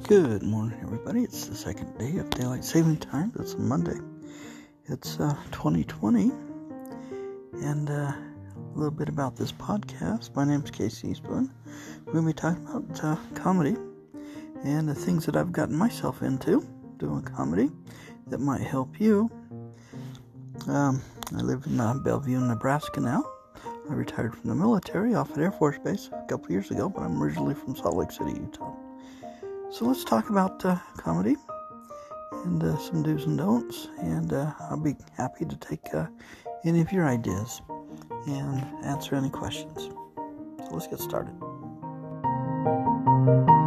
Good morning, everybody. It's the second day of Daylight Saving Time. It's Monday. It's 2020. And a little bit about this podcast. My name's Casey Eastwood. We're going to be talking about comedy and the things that I've gotten myself into doing comedy that might help you. I live in Bellevue, Nebraska now. I retired from the military off at Air Force Base a couple years ago, but I'm originally from Salt Lake City, Utah. So let's talk about comedy and some do's and don'ts, and I'll be happy to take any of your ideas and answer any questions. So let's get started.